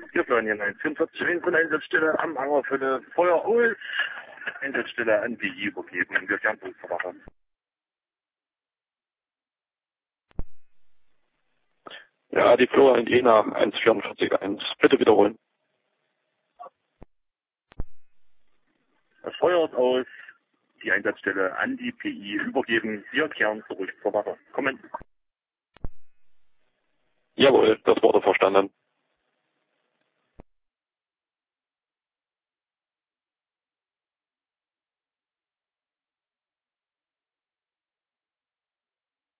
Wir planen hier 944 von der Einsatzstelle am Anger für eine Feuer aus. Einsatzstelle an die übergeben. Wir werden verwachen. Ja, die Flora in Jena 1441. Bitte wiederholen. Das Feuer ist aus. Die Einsatzstelle an die PI übergeben. Wir kehren zurück zur Wache. Kommen. Jawohl, das wurde verstanden.